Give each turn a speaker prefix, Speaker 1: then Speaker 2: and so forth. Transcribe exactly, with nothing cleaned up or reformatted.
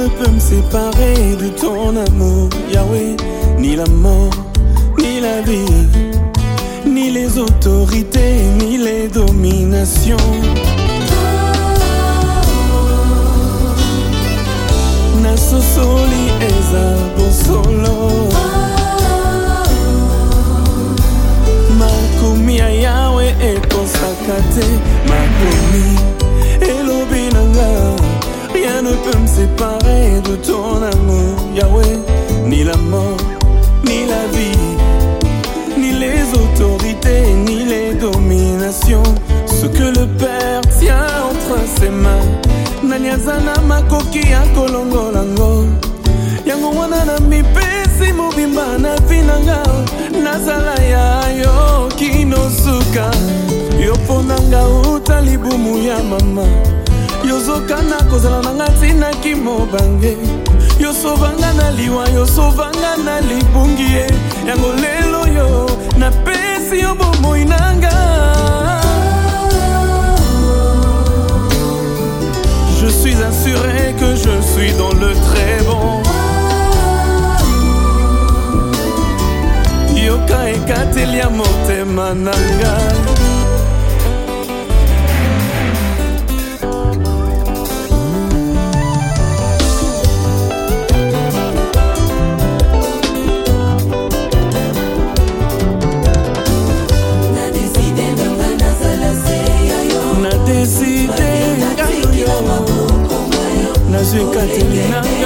Speaker 1: ne peut me séparer de ton amour, Yahweh. Ni la mort, ni la vie, ni les autorités, ni les dominations. Nasosoli eza bosolo. Makomi ya Yahweh ekosakate. Makomi elobi nanga. Rien ne peut me séparer de ton amour, Yahweh. Ni la mort, ni la vie, ni les autorités, ni les dominations. Ce que le Père tient entre ses mains, Nanyazana makoki ya kolongolango. Yango wana na mipesi mobimba na vinanga. Nazala ya yo kinosuka. Yoponanga utalibumu ya mama. Yozokana kozala nanga tina kimobange. Yosovanga na liwa, yosovanga na libungie. Yango lelo yo, na pesi yo bomo inanga. Je suis assuré que je suis dans le très bon. Yoka ekatelia motema nanga. Nazwe Katerina